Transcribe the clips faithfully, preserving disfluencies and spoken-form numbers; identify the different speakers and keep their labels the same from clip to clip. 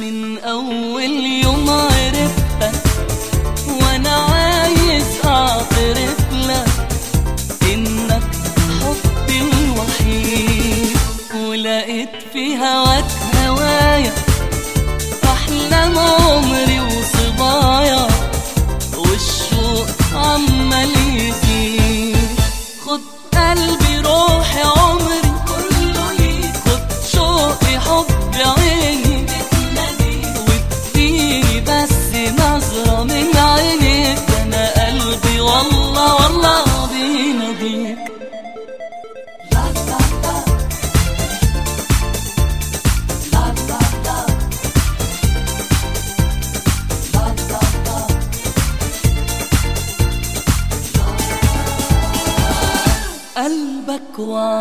Speaker 1: من أول يوم عرفتك وأنا عايز أعترف لك إنك حبي الوحيد، ولقيت في هواك هوايا أحلام عمري وصبايا، والشوق عمال يزيد. خد قلبي روحي عمري كله ليك، خد شوقي حبي عيني واديني بس نظرة من عينيك، ده أنا قلبي والله والله بيناديك. قلبك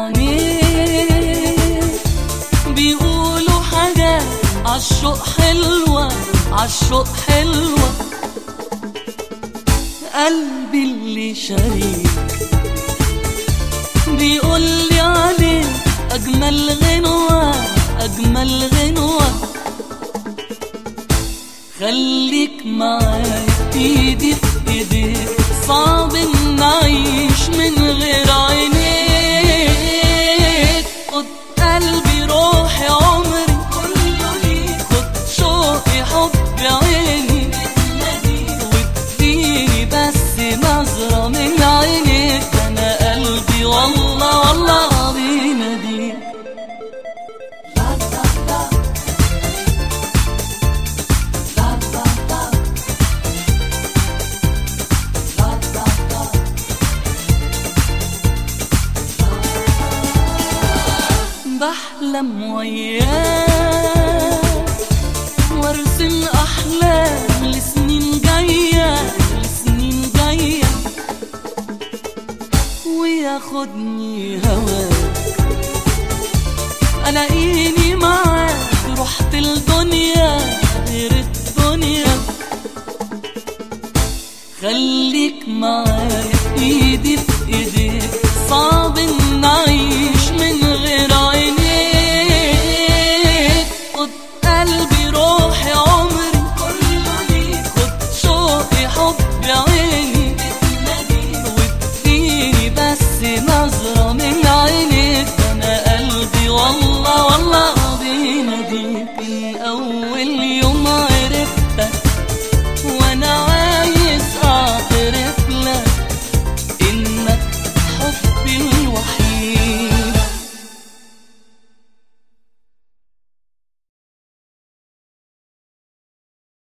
Speaker 1: وعينيك بيقولوا حاجات عالشوق حلوة، عالشوق حلوة. قلبي اللي شريك بيقولي عليك أجمل غنوة، أجمل غنوة. خليك معايا ايدي في ايديك، صعب نعيش من غير عينيك. خد قلبي روحي عمري كله ليك، خد شوقي حبي عيني واديني بس نظرة من عينيك، ده أنا قلبي والله والله بيناديك. بحلم وياك وارسم أحلام لسنين جاية، لسنين جاية. وياخدني هواك ألاقيني معاك، رحت الدنيا غير الدنيا. خليك معايا ايدي في ايديك، صعب نعيش من غير عينيك. خد قلبي روحي عمري كله ليك، خد شوقي حبي عيني واديني بس نظرة من عينيك، ده أنا قلبي والله والله بيناديك. من أول